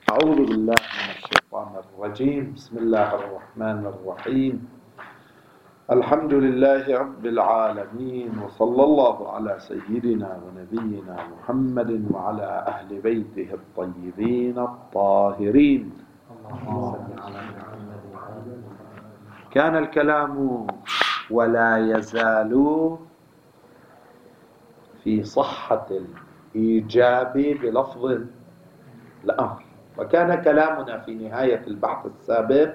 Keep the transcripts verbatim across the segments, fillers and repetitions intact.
أعوذ بالله من الشيطان الرجيم. بسم الله الرحمن الرحيم. الحمد لله رب العالمين، وصلى الله على سيدنا ونبينا محمد وعلى أهل بيته الطيبين الطاهرين. كان الكلام ولا يزال في صحة الإيجاب بلفظ الأمر، وكان كلامنا في نهاية البحث السابق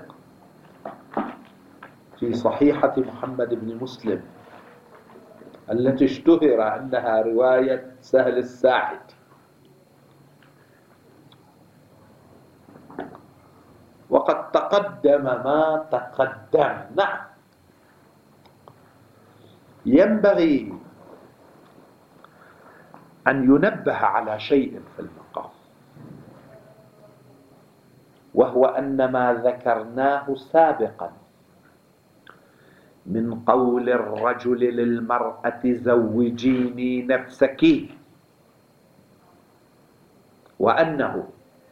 في صحيحة محمد بن مسلم التي اشتهر أنها رواية سهل الساعد، وقد تقدم ما تقدم. نعم، ينبغي أن ينبه على شيء في المقام، وهو أن ما ذكرناه سابقا من قول الرجل للمرأة زوجيني نفسك، وأنه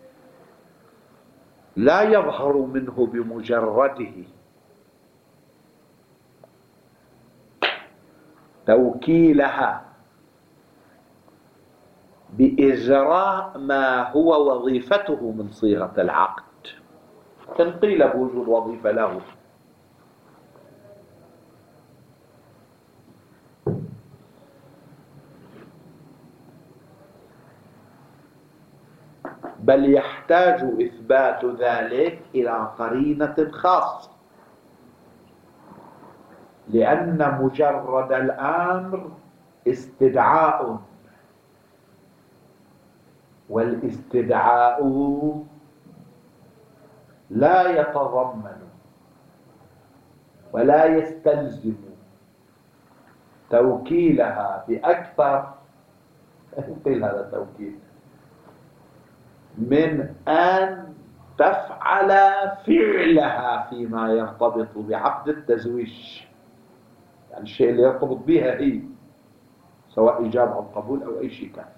لا يظهر منه بمجرده توكيلها بإجراء ما هو وظيفته من صيغة العقد، تنقيل بوجود وظيفة له، بل يحتاج إثبات ذلك إلى قرينة خاصة، لأن مجرد الأمر استدعاء، والاستدعاء لا يتضمن ولا يستلزم توكيلها بأكثر قيل هذا توكيل من أن تفعل فعلها فيما يرتبط بعقد التزويج، يعني الشيء اللي يرتبط بها هي، سواء إجابة أو قبول أو أي شيء كان.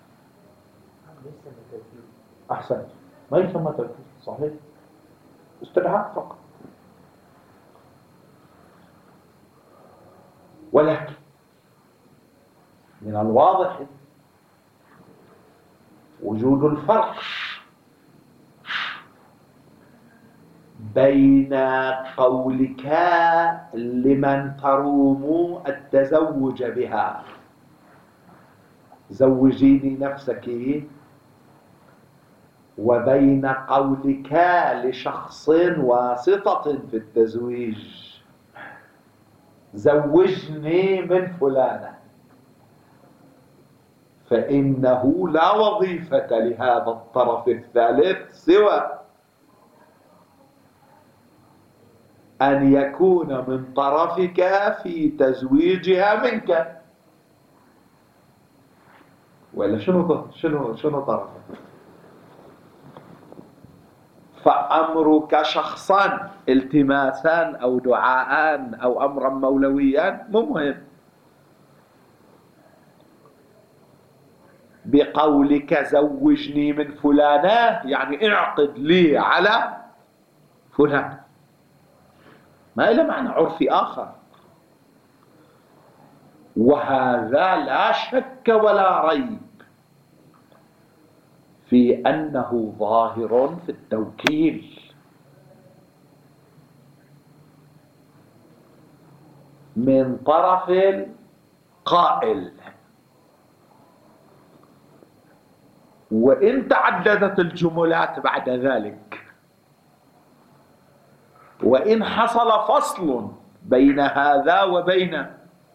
أحسن، ما يسمى توكيل، صحيح، استدعاء فقط. ولكن من الواضح وجود الفرق بين قولك لمن تروم التزوج بها زوجيني نفسك، وبين قولك لشخص واسطة في التزويج زوجني من فلانة، فإنه لا وظيفة لهذا الطرف الثالث سوى أن يكون من طرفك في تزويجها منك، ولا شنو شنو شنو طرفك؟ فأمرك شخصا التماسا أو دعاء أو أمرا مولويا مو مهم، بقولك زوجني من فلانة يعني اعقد لي على فلان، ما له معنى عرفي آخر. وهذا لا شك ولا ريب في أنه ظاهر في التوكيل من طرف القائل، وإن تعددت الجملات بعد ذلك، وإن حصل فصل بين هذا وبين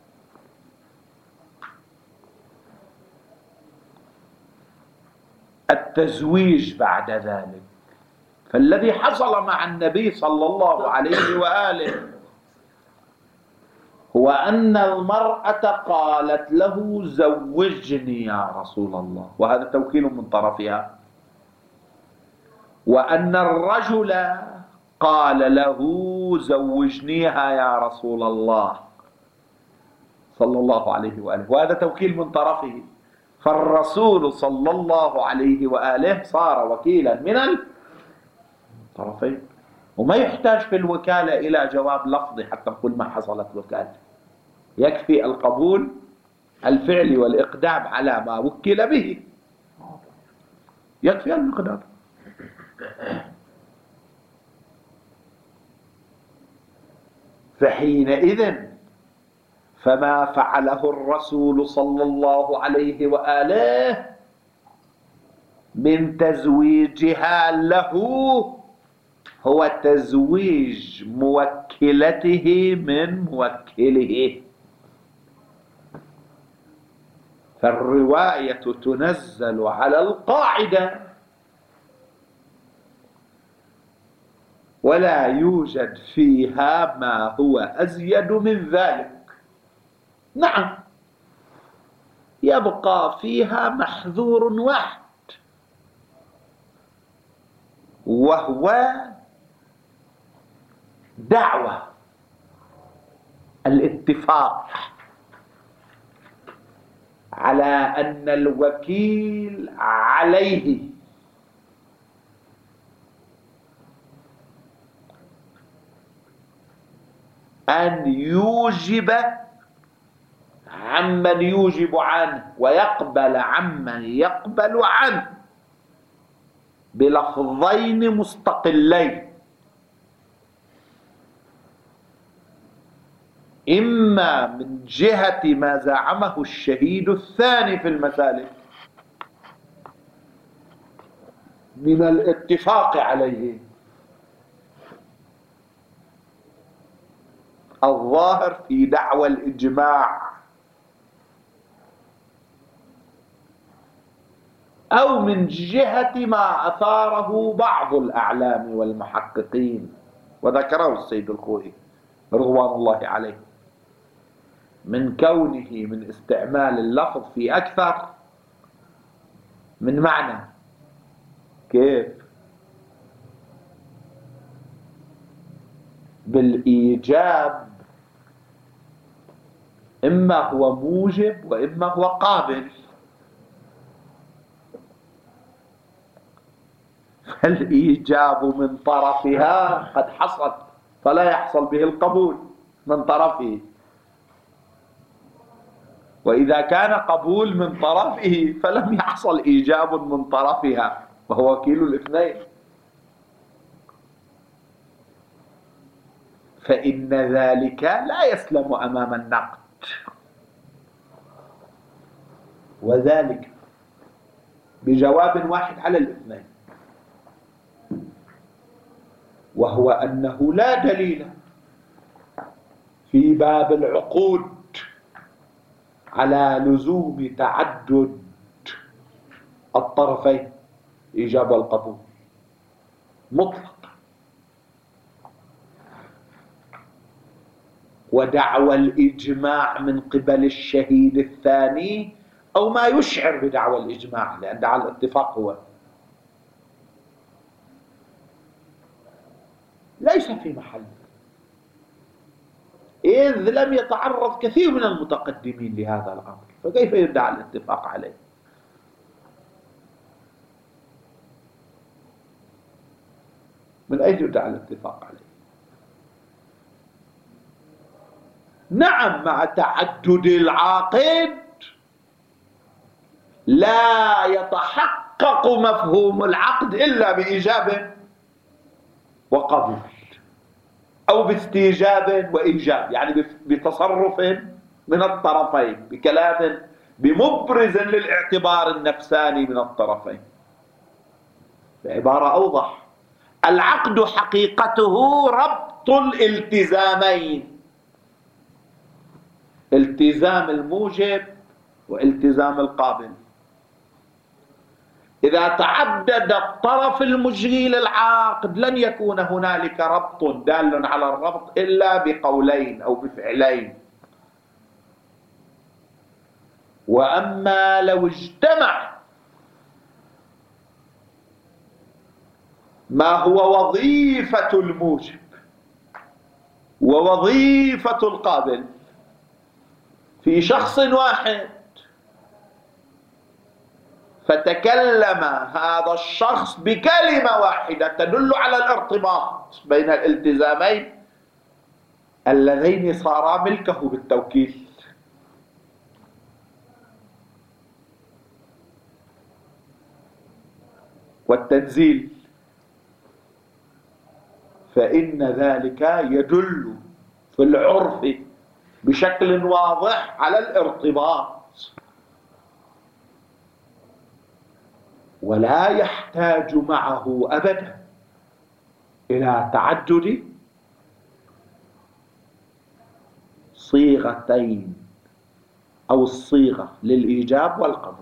التزويج بعد ذلك، فالذي حصل مع النبي صلى الله عليه وآله هو أن المرأة قالت له زوجني يا رسول الله، وهذا توكيل من طرفها، وأن الرجل قال له زوجنيها يا رسول الله صلى الله عليه وآله، وهذا توكيل من طرفه. فالرسول صلى الله عليه وآله صار وكيلا من الطرفين، وما يحتاج في الوكالة إلى جواب لفظي حتى نقول ما حصلت وكالة، يكفي القبول الفعلي والإقدام على ما وكل به، يكفي المقدار. فحينئذ فما فعله الرسول صلى الله عليه وآله من تزويجها له هو تزويج موكلته من موكله. فالرواية تنزل على القاعدة ولا يوجد فيها ما هو أزيد من ذلك. نعم يبقى فيها محذور واحد، وهو دعوة الاتفاق على أن الوكيل عليه أن يوجب عمن يوجب عنه ويقبل عمن يقبل عنه بلفظين مستقلين، إما من جهة ما زعمه الشهيد الثاني في المسالك من الاتفاق عليه الظاهر في دعوى الإجماع، أو من جهة ما أثاره بعض الأعلام والمحققين وذكره السيد الخوئي رضوان الله عليه من كونه من استعمال اللفظ في أكثر من معنى. كيف؟ بالإيجاب إما هو موجب وإما هو قابل، فالإيجاب من طرفها قد حصل فلا يحصل به القبول من طرفه، وإذا كان قبول من طرفه فلم يحصل إيجاب من طرفها وهو وكيل الاثنين، فإن ذلك لا يسلم أمام النقد. وذلك بجواب واحد على الاثنين، وهو أنه لا دليل في باب العقود على لزوم تعدد الطرفين إيجاب والقبول مطلق. ودعوى الإجماع من قبل الشهيد الثاني أو ما يشعر بدعوى الإجماع، لأن دعوى الاتفاق هو ليس في محل، إذ لم يتعرض كثير من المتقدمين لهذا الأمر، فكيف يدعى الاتفاق عليه؟ من أين يدعى الاتفاق عليه؟ نعم مع تعدد العاقد لا يتحقق مفهوم العقد إلا بإيجاب وقبول أو باستيجاب وإيجاب، يعني بتصرف من الطرفين، بكلام بمبرز للاعتبار النفساني من الطرفين. بعبارة أوضح، العقد حقيقته ربط الالتزامين، التزام الموجب والتزام القابل. إذا تعدد الطرف المجري للعقد لن يكون هنالك ربط دال على الربط إلا بقولين أو بفعلين. وأما لو اجتمع ما هو وظيفة الموجب ووظيفة القابل في شخص واحد فتكلم هذا الشخص بكلمة واحدة تدل على الارتباط بين الالتزامين اللذين صارا ملكه بالتوكيل. والتنزيل، فإن ذلك يدل في العرف بشكل واضح على الارتباط، ولا يحتاج معه أبدا إلى تعدد صيغتين أو الصيغة للإيجاب والقبول.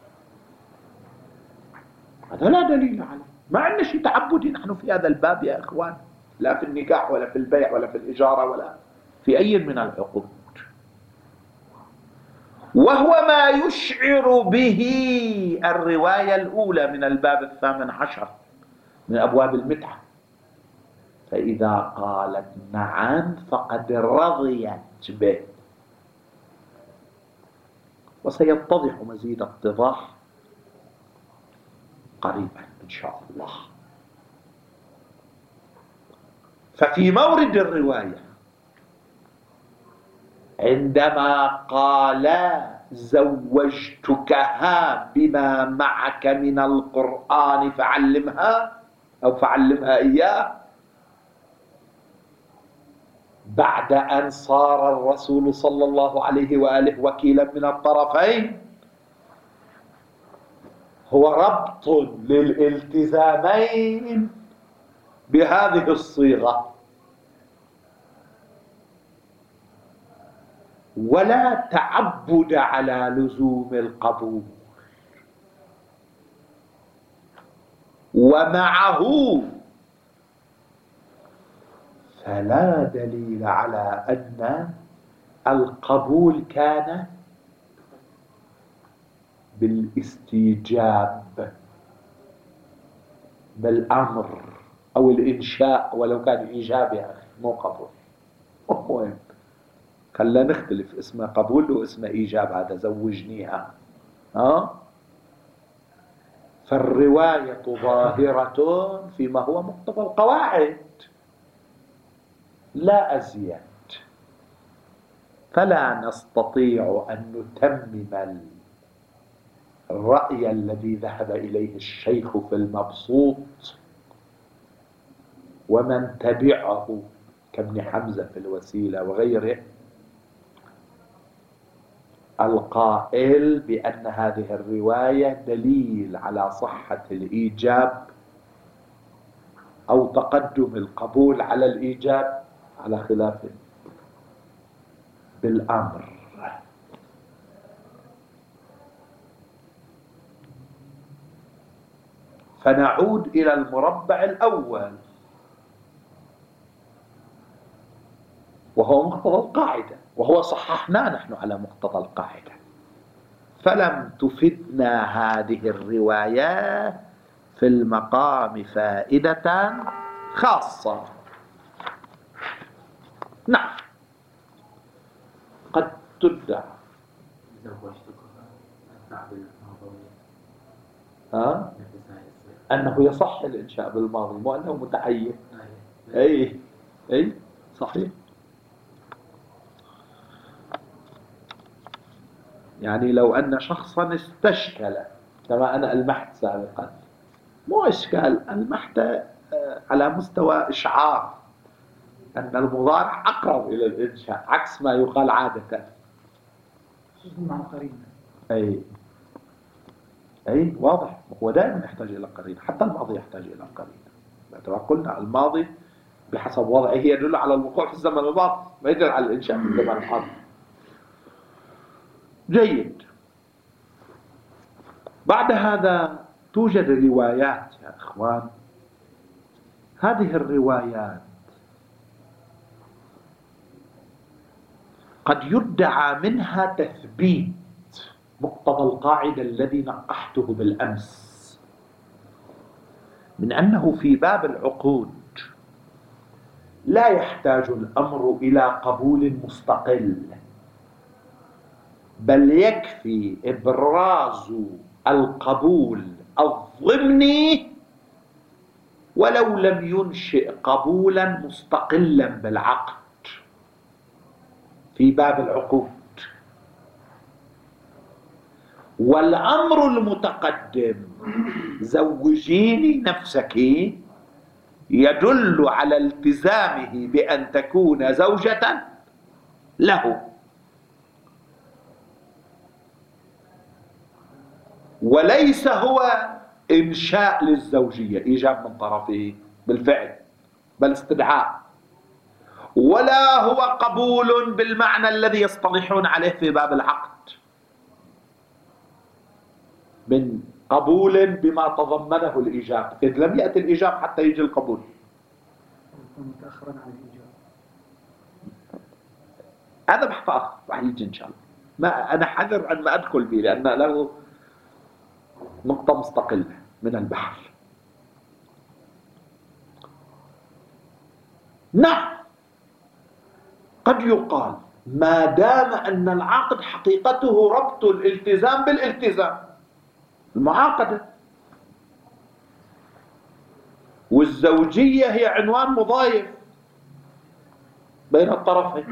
هذا لا دليل عليه، ما عندنا شيء تعبدي نحن في هذا الباب يا إخوان، لا في النكاح ولا في البيع ولا في الإجارة ولا في أي من العقود. وهو ما يشعر به الرواية الأولى من الباب الثامن عشر من أبواب المتعة، فإذا قالت نعم فقد رضيت به. وسيتضح مزيد اتضاح قريبا إن شاء الله. ففي مورد الرواية عندما قال زوجتكها بما معك من القرآن فعلمها أو فعلمها إياه، بعد أن صار الرسول صلى الله عليه وآله وكيلا من الطرفين، هو ربط للالتزامين بهذه الصيغة، ولا تعبد على لزوم القبول. ومعه فلا دليل على أن القبول كان بالاستيجاب بالأمر أو الإنشاء، ولو كان إيجاب يا أخي مو قبول. المهم خلنا نختلف، اسمه قبول واسمه إيجاب، هذا زوجنيها. ها فالرواية ظاهرة فيما هو مقتضى القواعد لا أزيد، فلا نستطيع أن نتمم الرأي الذي ذهب إليه الشيخ في المبسوط ومن تبعه كابن حمزة في الوسيلة وغيره، القائل بأن هذه الرواية دليل على صحة الإيجاب أو تقدم القبول على الإيجاب على خلاف بالأمر. فنعود إلى المربع الأول وهو مقتضى القاعدة، وهو صححناه نحن على مقتضى القاعدة، فلم تفدنا هذه الرواية في المقام فائدة خاصة. نعم قد تدعى ها أنه يصح الإنشاء بالماضي، مو أنه متعين. أي أي صحيح. يعني لو أن شخصا استشكل كما أنا ألمحت سابقا، مو إشكال، ألمحت على مستوى إشعار أن المضارع أقرب إلى الإنشاء عكس ما يقال عادة. مع القرينة. أي أي واضح، هو دائما يحتاج إلى قرينة، حتى الماضي يحتاج إلى قرينة. قلنا الماضي بحسب وضعه يدل على الوقوع في الزمن الماضي، ما يدل على الإنشاء في الزمن الحاضر. جيد. بعد هذا توجد روايات يا إخوان، هذه الروايات قد يدعى منها تثبيت مقتضى القاعدة الذي نقحته بالأمس، من أنه في باب العقود لا يحتاج الأمر إلى قبول مستقل، بل يكفي إبراز القبول الضمني ولو لم ينشئ قبولا مستقلا بالعقد في باب العقود. والأمر المتقدم زوجيني نفسك يدل على التزامه بأن تكون زوجة له، وليس هو إنشاء للزوجية إيجاب من طرفه بالفعل بل استدعاء، ولا هو قبول بالمعنى الذي يصطلحون عليه في باب العقد من قبول بما تضمنه الإيجاب، إذ لم يأتي الإيجاب حتى يجي القبول. متأخرا عن الإيجاب هذا بحث آخر راح يجي إن شاء الله. ما أنا حذر أن ما أدخل فيه لأن له نقطة مستقلة من البحث. نعم قد يقال ما دام أن العقد حقيقته ربط الالتزام بالالتزام، المعاقدة، والزوجية هي عنوان مضايف بين الطرفين،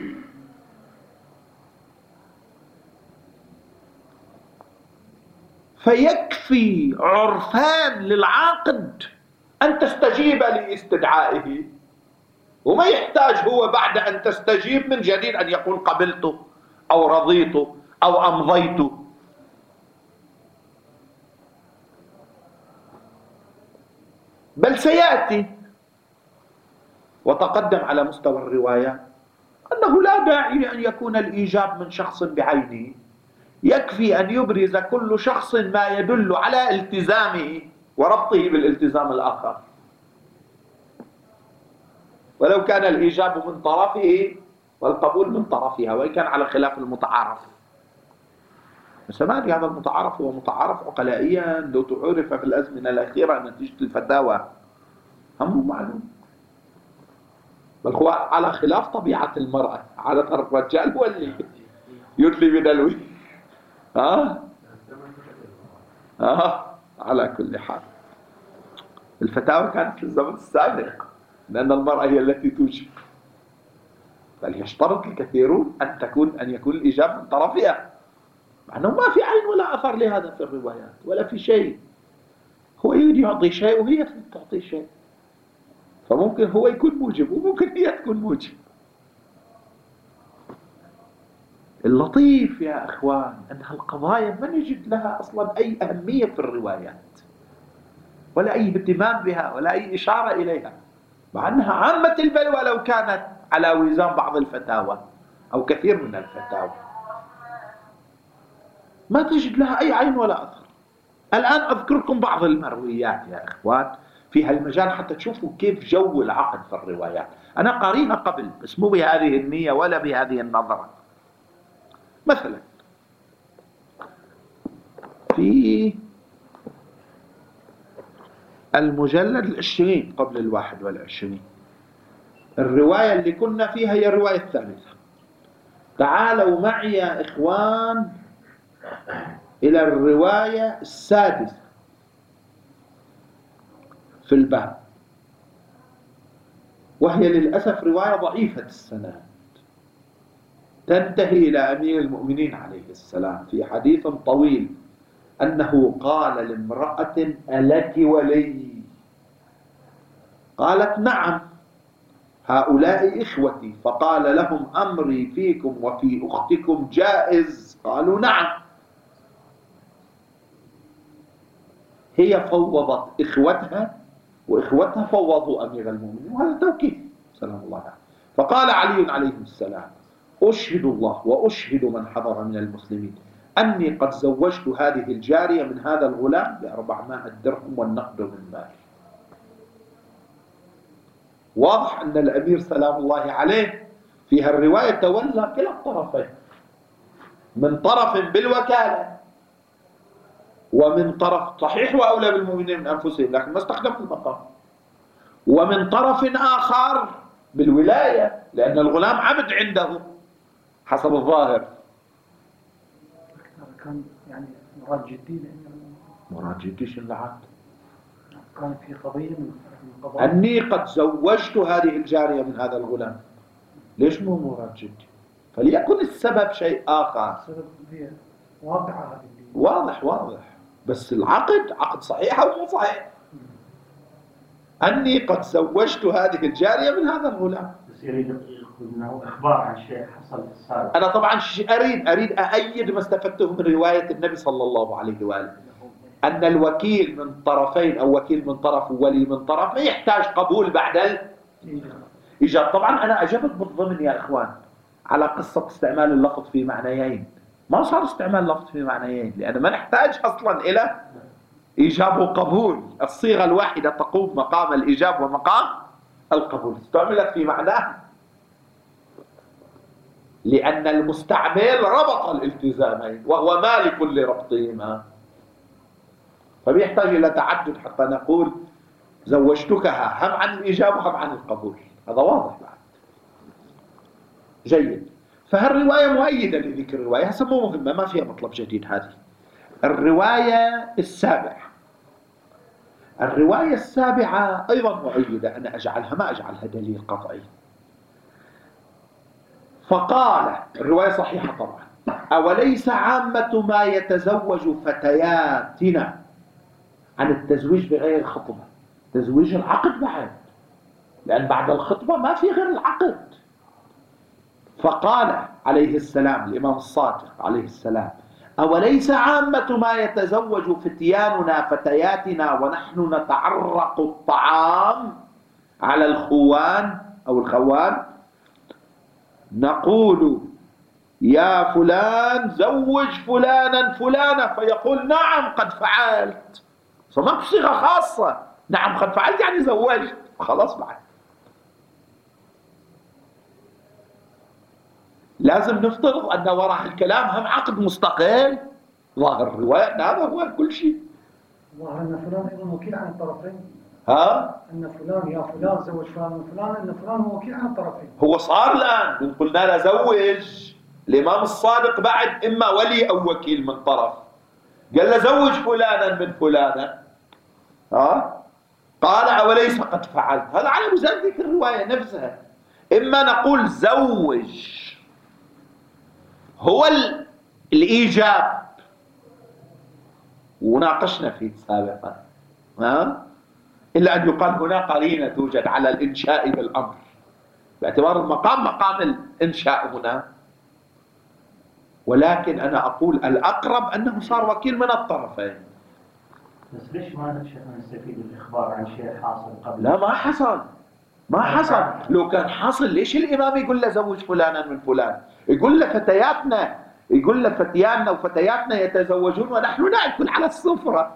فيكفي عرفان للعاقد أن تستجيب لاستدعائه، وما يحتاج هو بعد أن تستجيب من جديد أن يقول قبلت أو رضيت أو أمضيت. بل سيأتي وتقدم على مستوى الروايات أنه لا داعي أن يكون الإيجاب من شخص بعينه، يكفي أن يبرز كل شخص ما يدل على التزامه وربطه بالالتزام الآخر، ولو كان الإيجاب من طرفه والقبول من طرفها، وإن كان على خلاف المتعارف. بس ما أدري هذا المتعارف هو متعارف عقلائيا لو تعرف في الأزمنة الأخيرة نتيجة الفتاوى هم معلوم، بل هو على خلاف طبيعة المرأة. عادة الرجال هو اللي يدلي بدلوي. ها ها على كل حال الفتاوى كانت في الزمن السابق لأن المرأة هي التي توجب، بل يشترط الكثيرون أن تكون أن يكون الإيجاب من طرفها، مع أنه ما في عين ولا أثر لهذا في الروايات ولا في شيء. هو يريد يعطي شيء وهي تعطي شيء، فممكن هو يكون موجب وممكن هي تكون موجب. اللطيف يا أخوان أن هالقضايا ما نجد لها أصلا أي أهمية في الروايات ولا أي اهتمام بها ولا أي إشارة إليها، مع أنها عامة البلوى لو كانت على وزان بعض الفتاوى أو كثير من الفتاوى ما تجد لها أي عين ولا أثر. الآن أذكركم بعض المرويات يا إخوان في هالمجال حتى تشوفوا كيف جو العقد في الروايات. أنا قاريها قبل بس مو بهذه النية ولا بهذه النظرة. مثلا في المجلد العشرين قبل الواحد والعشرين الرواية اللي كنا فيها هي الرواية الثالثة. تعالوا معي يا إخوان إلى الرواية السادسة في الباب، وهي للأسف رواية ضعيفة السند، تنتهي إلى أمير المؤمنين عليه السلام في حديث طويل أنه قال لامرأة ألك ولي؟ قالت نعم، هؤلاء إخوتي. فقال لهم أمري فيكم وفي أختكم جائز؟ قالوا نعم. هي فوضت إخوتها وإخوتها فوضوا أمير المؤمنين، وهذا توكيد سلام الله عليه. فقال علي عليه السلام أشهد الله وأشهد من حضر من المسلمين أني قد زوجت هذه الجارية من هذا الغلام بأربعمائة درهم والنقد من مال. واضح أن الأمير سلام الله عليه في هالرواية تولى كلا الطرفين، من طرف بالوكالة ومن طرف صحيح وأولى بالمؤمنين من أنفسهم لكن ما استخدم المقام، ومن طرف آخر بالولاية لأن الغلام عبد عنده حسب الظاهر. كان يعني مراد جدي لأنه مراد جدي شو اللي عاد؟ كان في قضية من القضايا. أني قد زوجت هذه الجارية من هذا الغلام. ليش مو مراد جدي؟ فليكن السبب شيء آخر. السبب هي واقعة هذه اللي واضح واضح، بس العقد عقد صحيح أو مو صحيح؟ أني قد زوجت هذه الجارية من هذا الغلام. بس يريد يقول انه اخبار عن شيء حصل في السابق. أنا طبعا أريد أريد أأيد ما استفدته من رواية النبي صلى الله عليه وآله، أن الوكيل من طرفين أو وكيل من طرف وولي من طرف ما يحتاج قبول بعد الإيجاب. طبعا أنا أجبت بالضمن يا إخوان على قصة استعمال اللفظ في معنيين. ما صار استعمال لفظ في معنيين لأن ما نحتاج أصلا إلى إيجاب وقبول. الصيغة الواحدة تقوم مقام الإيجاب ومقام القبول، استعملت في معناه لأن المستعمل ربط الالتزامين وهو مالك لربطهما، فبيحتاج إلى تعدد حتى نقول زوجتكها هم عن الإيجاب وهم عن القبول. هذا واضح بعد. جيد. فهالرواية مؤيدة لذكر الرواية، هسه مو مهمة ما فيها مطلب جديد. هذه الرواية السابعة. الرواية السابعة أيضا مؤيدة، أنا أجعلها ما أجعلها دليل قطعي. فقال الرواية صحيحة طبعا: أوليس عامة ما يتزوج فتياتنا عن التزويج بغير خطبة، تزويج العقد بعد، لأن بعد الخطبة ما في غير العقد. فقال عليه السلام الإمام الصادق عليه السلام: أوليس عامة ما يتزوج فتياننا فتياتنا ونحن نتعرق الطعام على الخوان أو الخوان، نقول يا فلان زوج فلانا فلانة، فيقول نعم قد فعلت. فما بصيغة خاصة، نعم قد فعلت يعني زوجت خلاص. بعد لازم نفترض أن وراء الكلام هم عقد مستقل. ظاهر الرواية هذا هو كل شيء. ظاهر أن فلان أيضا وكيل عن الطرفين. ها؟ أن فلان يا فلان زوج فلان من فلان، أن فلان هو وكيل عن الطرفين. هو صار الآن من قلنا له زوج الإمام الصادق بعد إما ولي أو وكيل من طرف، قال له زوج فلانا من فلانة. ها؟ قال أوليس قد فعلت. هذا على مزاد ذكر الرواية نفسها. إما نقول زوج هو الإيجاب، وناقشنا فيه سابقا، ها؟ إلا أن يقال هنا قرينة توجد على الإنشاء بالأمر، باعتبار المقام مقام الإنشاء هنا. ولكن أنا أقول الأقرب أنه صار وكيل من الطرفين. بس ليش ما نستفيد الإخبار عن شيء حاصل قبل؟ لا ما حصل، ما حصل. لو كان حاصل ليش الإمام يقول له زوج فلانا من فلان؟ يقول له فتياتنا، يقول له فتياننا وفتياتنا يتزوجون ونحن نأكل على السفرة.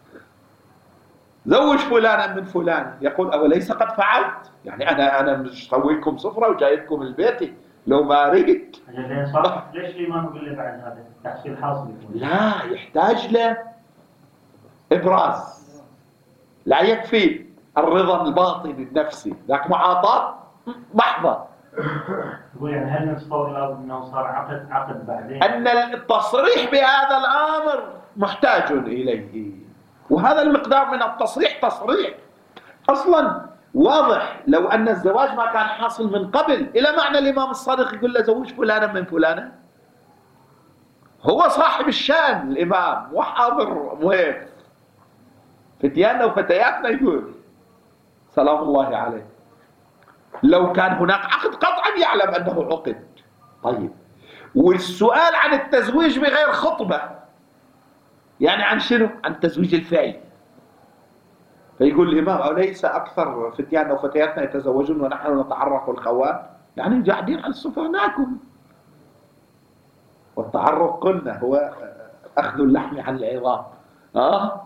زوج فلانا من فلان، يقول أوليس قد فعلت؟ يعني أنا أنا مش سوي لكم سفرة وجاي لكم البيت لو ما أريد. ليش الإمام يقول لي بعد هذا تحصيل حاصل؟ لا، يحتاج له إبراز، لا يكفي الرضا الباطني النفسي، ذاك معاطاة محضة. يقول يعني هل نتصور الأول أنه صار عقد عقد بعدين؟ أن التصريح بهذا الأمر محتاج إليه، وهذا المقدار من التصريح تصريح أصلا واضح. لو أن الزواج ما كان حاصل من قبل، إلى معنى الإمام الصادق يقول له زوج فلانا من فلانة. هو صاحب الشان الإمام، وحاضر مهيب فتياننا وفتياتنا، يقول سلام الله عليه. لو كان هناك عقد قطعا يعلم أنه عقد. طيب، والسؤال عن التزويج بغير خطبة يعني عن شنو؟ عن تزويج الفعل. فيقول الإمام أوليس أكثر فتياننا وفتياتنا يتزوجون ونحن نتعرق الخوان؟ يعني قاعدين على السفرة ناكل. والتعرق قلنا هو أخذ اللحم عن العظام. آه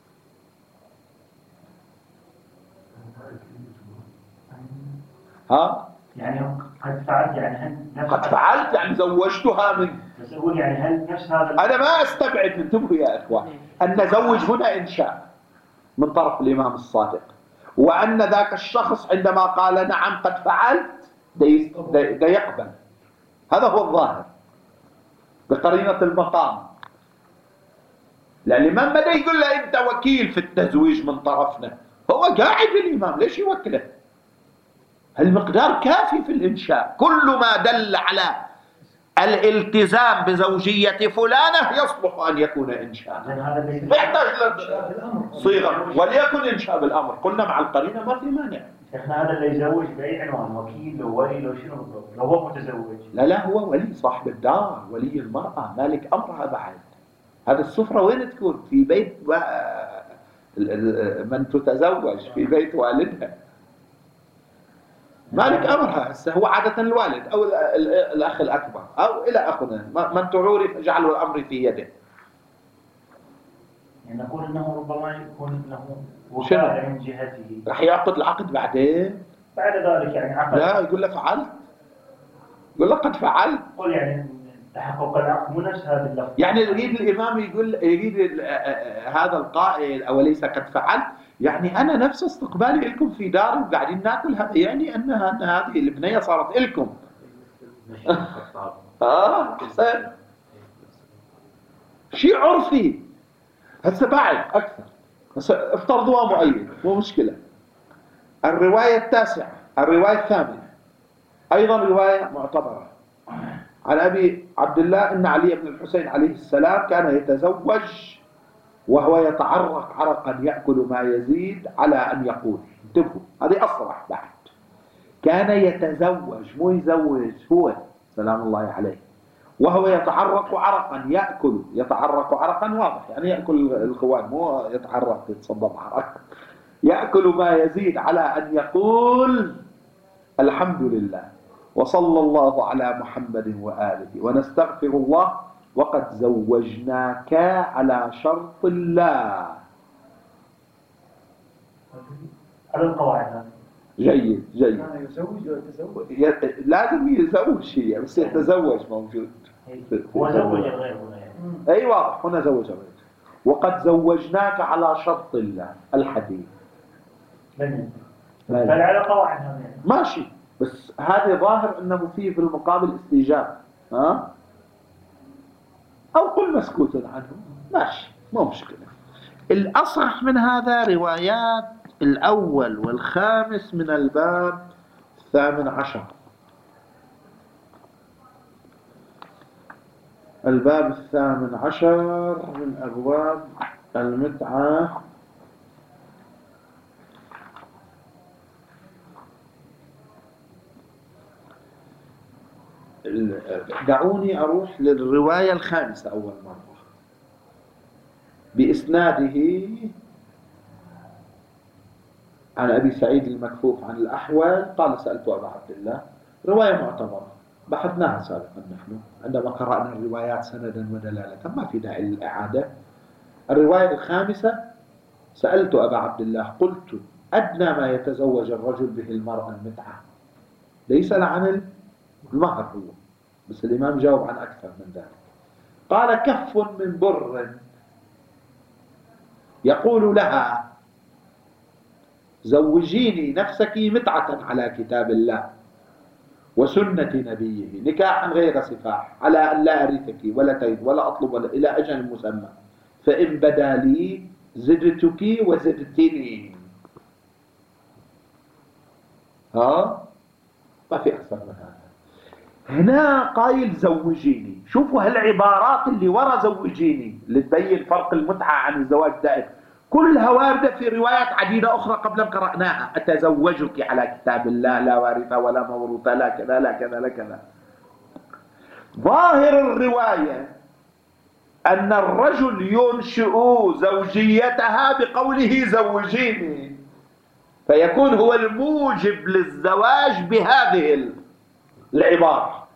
ها؟ يعني قد فعلت، يعني هل قد فعلت يعني زوجتها من. بس أقول يعني هل نفس هذا؟ أنا ما أستبعد، انتبهوا يا إخوان، أن زوج هنا إنشاء من طرف الإمام الصادق، وأن ذاك الشخص عندما قال نعم قد فعلت ده يقبل. هذا هو الظاهر بقرينة المقام. لأن الإمام بدأ يقول له أنت وكيل في التزويج من طرفنا، هو قاعد الإمام ليش يوكله؟ المقدار كافي في الإنشاء، كل ما دل على الالتزام بزوجية فلانة يصلح أن يكون إنشاء، ما يحتاج صيغة، وليكن إنشاء بالأمر، قلنا مع القرينة ما في مانع. شيخنا هذا اللي يزوج بأي عنوان، وكيل لو ولي لو شنو بالضبط، لو هو متزوج؟ لا لا، هو ولي صاحب الدار، ولي المرأة، مالك أمرها بعد. هذه السفرة وين تكون؟ في بيت من تتزوج، في بيت والدها، مالك أمرها. هسه هو عادة الوالد أو الأخ الأكبر أو إلى آخره، من تعوري فاجعلوا الأمر في يده. يعني نقول أنه ربما يكون له وكالة من جهته، راح يعقد العقد بعدين بعد ذلك يعني عقد. لا، يقول له فعلت، يقول له قد فعلت. قل يعني تحقق العقد مو نفس هذا اللفظ، يعني يريد الإمام يقول يريد هذا القائل أوليس قد فعلت، يعني أنا نفس استقبالي لكم في داري وقاعدين ناكل، هذا يعني أن هذه البنية صارت لكم. آه حسين شيء عرفي. هسه بعد أكثر، هسه افترضوها مؤيد مو مشكلة. الرواية التاسعة، الرواية الثامنة أيضا رواية معتبرة عن أبي عبد الله أن علي بن الحسين عليه السلام كان يتزوج وهو يتعرق عرقا يأكل ما يزيد على أن يقول، انتبهوا هذه أصرح بعد، كان يتزوج مو يزوج هو سلام الله عليه، وهو يتعرق عرقا يأكل، يتعرق عرقا واضح يعني يأكل الخوان مو يتعرق يتصبب عرق، يأكل ما يزيد على أن يقول الحمد لله وصلى الله على محمد وآله ونستغفر الله وقد زوجناك على شرط الله. على القواعد. جيد جيد. كان يزوج ويتزوج. لازم يزوج شيء بس يتزوج موجود. هو زوج الغير هنا يعني. أي واضح هنا زوج الغير. وقد زوجناك على شرط الله الحديث. من بل على قواعد يعني. ماشي، بس هذا ظاهر انه فيه في المقابل استيجاب، ها او قل مسكوت عنه، ماشي مو مشكله. الاصح من هذا روايات الاول والخامس من الباب الثامن عشر، الباب الثامن عشر من ابواب المتعه. دعوني أروح للرواية الخامسة أول مرة بإسناده عن أبي سعيد المكفوف عن الأحول قال سألت أبا عبد الله، رواية معتبرة بحثناها سابقا نحن عندما قرأنا الروايات سندا ودلالة، ما في داعي للإعادة. الرواية الخامسة سألت أبا عبد الله قلت أدنى ما يتزوج الرجل به المرأة المتعة، ليس عن المهر هو، بس الإمام جاوب عن أكثر من ذلك. قال كف من بر يقول لها زوجيني نفسك متعة على كتاب الله وسنة نبيه نكاحا غير سفاح على أن لا أرثك ولا ترث ولا أطلب ولا إلى أجل مسمى، فإن بدا لي زدتك وزدتني. ها ما في أكثر من هذا. هنا قايل زوجيني، شوفوا هالعبارات اللي ورا زوجيني اللي تبين فرق المتعة عن الزواج الدائم كلها واردة في روايات عديدة أخرى قبل أن قرأناها. أتزوجك على كتاب الله لا وارث ولا موروث لا كذا لا كذا لا كذا. ظاهر الرواية أن الرجل ينشئ زوجيتها بقوله زوجيني، فيكون هو الموجب للزواج بهذه العبارة.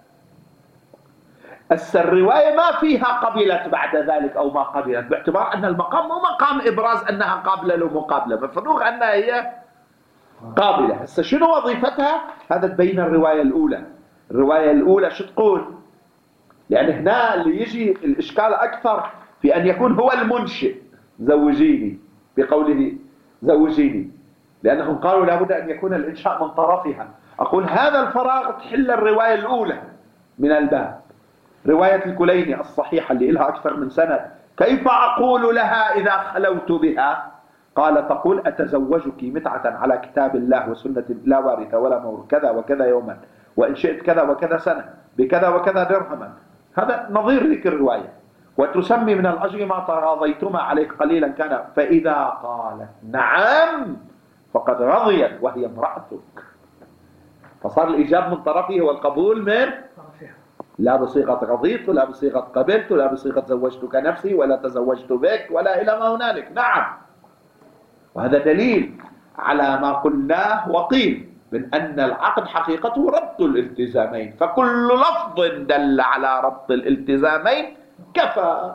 الرواية ما فيها قبلت بعد ذلك أو ما قبلت، باعتبار أن المقام مو مقام إبراز أنها قابلة له مقابلة، مفروغ أنها هي قابلة. هسه شنو وظيفتها؟ هذا تبين الرواية الأولى. الرواية الأولى شو تقول؟ لأن هنا اللي يجي الإشكال أكثر في أن يكون هو المنشئ زوجيني بقوله زوجيني، لأنهم قالوا لابد أن يكون الإنشاء من طرفها. أقول هذا الفراغ تحل الرواية الأولى من الباب، رواية الكليني الصحيحة اللي لها أكثر من سنة كيف أقول لها إذا خلوت بها؟ قال تقول أتزوجك متعة على كتاب الله وسنة لا وارث ولا مور كذا وكذا يوما وإن شئت كذا وكذا سنة بكذا وكذا درهما. هذا نظير ذيك الرواية. وتسمي من الأجر ما تراضيتما عليه قليلا كان. فإذا قالت نعم فقد رضيت وهي امرأتك. فصار الإيجاب من طرفه والقبول من لا بصيغة رضيت ولا بصيغة قبلت ولا بصيغة زوجتك نفسي ولا تزوجت بك ولا إلى ما هنالك. نعم. وهذا دليل على ما قلناه وقيل من أن العقد حقيقته ربط الالتزامين، فكل لفظ دل على ربط الالتزامين كفى.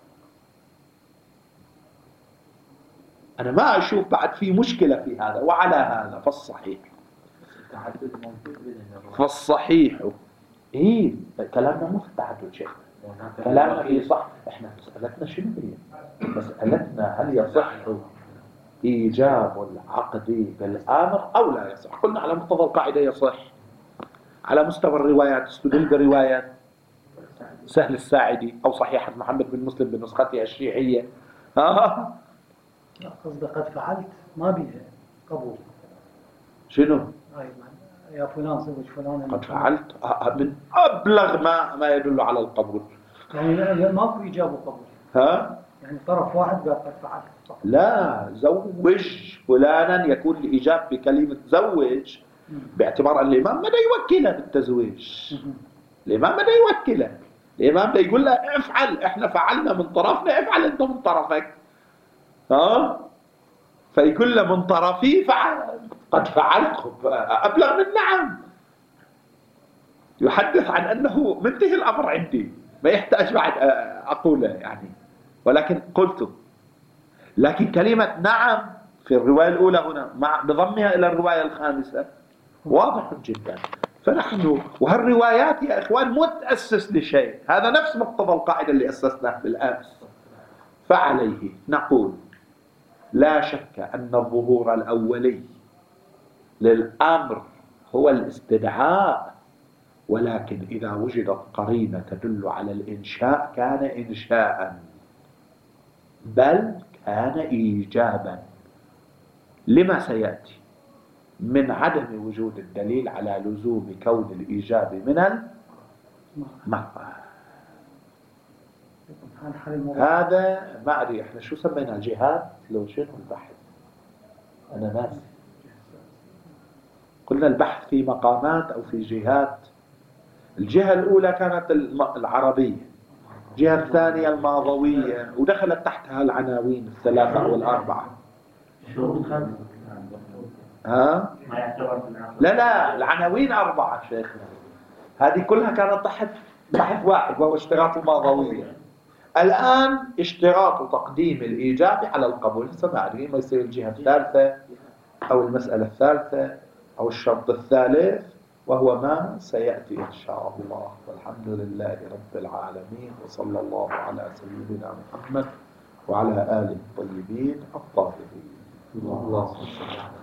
أنا ما أشوف بعد في مشكلة في هذا. وعلى هذا فالصحيح فالصحيح إيه كلامنا مو في التعدد شيء، كلامنا في صح. إحنا مسألتنا شنو هي؟ مسألتنا هل يصح إيجاب العقد بالآمر أو لا يصح؟ قلنا على مقتضى القاعدة يصح. على مستوى الروايات استدل بروايات سهل الساعدي أو صحيحة محمد بن مسلم بنسختها الشيعية. ها قصدي قد فعلت ما بيها قبول. شنو؟ يا فلان زوج فلان قد فعلت من أبلغ ما ما يدل على القبول. يعني ماكو إيجاب وقبول. ها؟ يعني طرف واحد قال قد فعلت. لا، زوج فلانا يكون الإيجاب بكلمة زوج باعتبار أن الإمام ما يوكله بالتزويج. الإمام ما يوكله. الإمام ده يقول له افعل، احنا فعلنا من طرفنا، افعل انت من طرفك. ها؟ فيقول له من طرفي فعل، قد فعلت أبلغ من نعم. يحدث عن أنه منتهي الأمر عندي، ما يحتاج بعد أقوله يعني. ولكن قلت لكن كلمة نعم في الرواية الأولى هنا مع بضمها إلى الرواية الخامسة واضح جدا. فنحن وهالروايات يا إخوان مو تأسس لشيء، هذا نفس مقتضى القاعدة اللي أسسناه بالأمس. فعليه نقول لا شك أن الظهور الأولي للأمر هو الاستدعاء، ولكن إذا وجدت قرينة تدل على الإنشاء كان إنشاء بل كان إيجابا، لما سيأتي من عدم وجود الدليل على لزوم كون الإيجاب من المرأة. هذا ما أدري احنا شو سمينا الجهاد لو شنو البحث، أنا ناسي. قلنا البحث في مقامات أو في جهات. الجهة الأولى كانت العربية، الجهة الثانية الماضوية، ودخلت تحتها العناوين الثلاثة أو الأربعة. ها؟ لا لا العناوين أربعة شيخنا، هذه كلها كانت تحت بحث واحد وهو اشتراط الماضوية. الآن اشتراط تقديم الإيجاب على القبول، فما أدري ما يصير الجهة الثالثة أو المسألة الثالثة أو الشرط الثالث، وهو ما سيأتي إن شاء الله. والحمد لله رب العالمين، وصلى الله على سيدنا محمد وعلى آله الطيبين الطاهرين. اللهم صل على